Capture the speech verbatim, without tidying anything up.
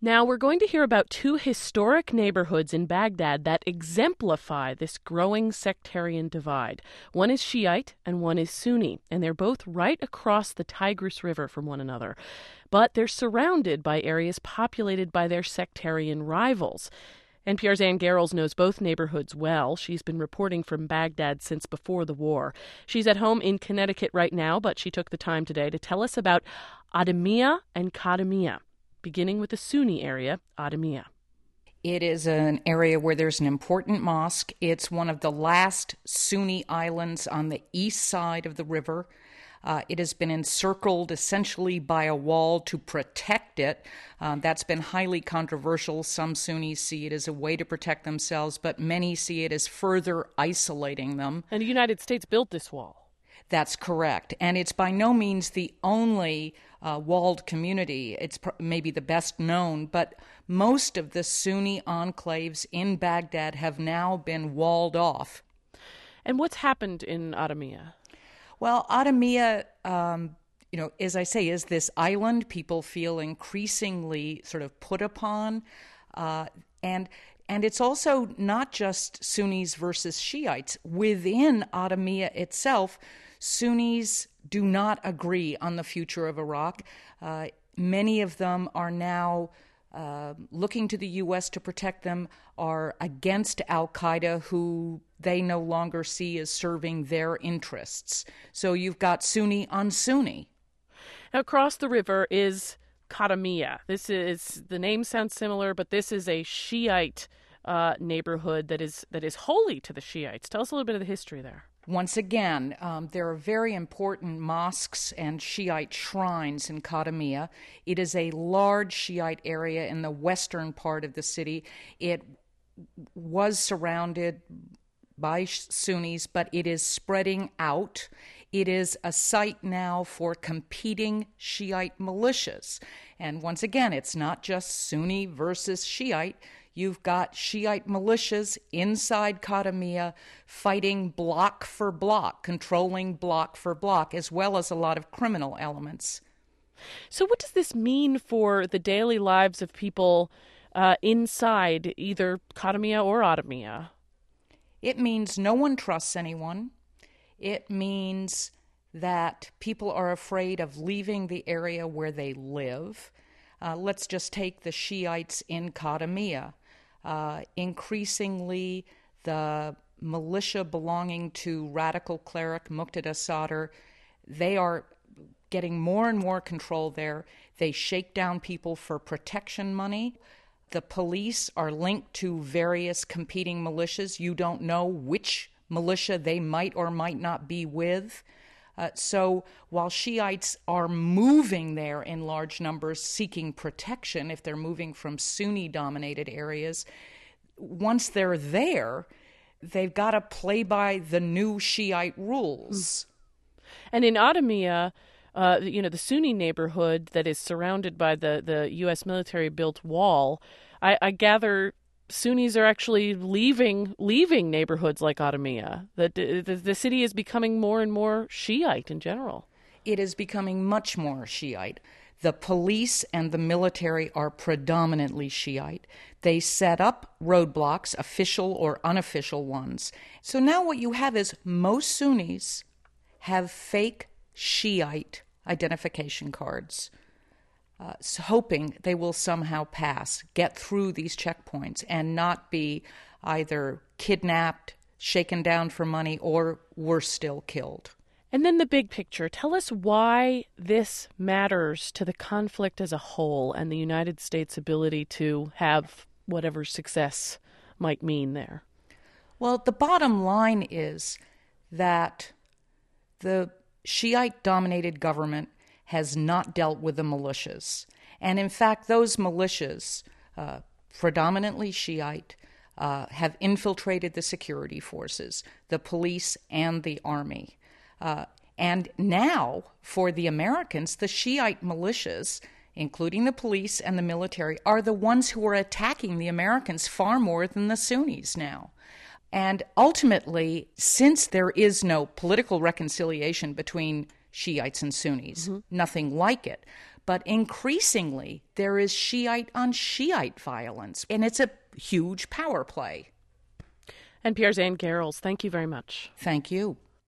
Now, we're going to hear about two historic neighborhoods in Baghdad that exemplify this growing sectarian divide. One is Shiite and one is Sunni, and they're both right across the Tigris River from one another. But they're surrounded by areas populated by their sectarian rivals. N P R's Ann Garrels knows both neighborhoods well. She's been reporting from Baghdad since before the war. She's at home in Connecticut right now, but she took the time today to tell us about Adamiyah and Kadamiyah, beginning with the Sunni area, Adamiyah. It is an area where there's an important mosque. It's one of the last Sunni islands on the east side of the river. Uh, it has been encircled essentially by a wall to protect it. Um, that's been highly controversial. Some Sunnis see it as a way to protect themselves, but many see it as further isolating them. And the United States built this wall. That's correct. And it's by no means the only uh, walled community. It's pr- maybe the best known, but most of the Sunni enclaves in Baghdad have now been walled off. And what's happened in Adamiyah? Well, Adamiyah, um, you know, as I say, is this island people feel increasingly sort of put upon. Uh, and and it's also not just Sunnis versus Shiites. Within Adamiyah itself, Sunnis do not agree on the future of Iraq. Uh, many of them are now uh, looking to the U S to protect them, are against al-Qaeda, who they no longer see as serving their interests. So you've got Sunni on Sunni. Now, across the river is Kadamiyah. This is, the name sounds similar, but this is a Shiite uh, neighborhood that is that is holy to the Shiites. Tell us a little bit of the history there. Once again, um, there are very important mosques and Shiite shrines in Kadamiyah. It is a large Shiite area in the western part of the city. It was surrounded by Sunnis, but it is spreading out. It is a site now for competing Shiite militias. And once again, it's not just Sunni versus Shiite. You've got Shiite militias inside Kadamiyah fighting block for block, controlling block for block, as well as a lot of criminal elements. So what does this mean for the daily lives of people uh, inside either Kadamiyah or Adamiyah? It means no one trusts anyone. It means that people are afraid of leaving the area where they live. Uh, let's just take the Shiites in Kadamiyah. Uh, increasingly, the militia belonging to radical cleric Muqtada Sadr, they are getting more and more control there. They shake down people for protection money. The police are linked to various competing militias. You don't know which militia they might or might not be with. Uh, so while Shiites are moving there in large numbers seeking protection, if they're moving from Sunni-dominated areas, once they're there, they've got to play by the new Shiite rules. And in Adamiyah, uh, you know, the Sunni neighborhood that is surrounded by the, the U S military-built wall, I, I gather Sunnis are actually leaving leaving neighborhoods like Adamiyah. The, the, the city is becoming more and more Shiite in general. It is becoming much more Shiite. The police and the military are predominantly Shiite. They set up roadblocks, official or unofficial ones. So now what you have is most Sunnis have fake Shiite identification cards. Uh, so hoping they will somehow pass, get through these checkpoints, and not be either kidnapped, shaken down for money, or worse still, killed. And then the big picture. Tell us why this matters to the conflict as a whole and the United States' ability to have whatever success might mean there. Well, the bottom line is that the Shiite-dominated government has not dealt with the militias. And in fact, those militias, uh, predominantly Shiite, uh, have infiltrated the security forces, the police and the army. Uh, and now, for the Americans, the Shiite militias, including the police and the military, are the ones who are attacking the Americans far more than the Sunnis now. And ultimately, since there is no political reconciliation between Shiites and Sunnis, mm-hmm. nothing like it. But increasingly, there is Shiite on Shiite violence, and it's a huge power play. And Pierre Zane Garrels, thank you very much. Thank you.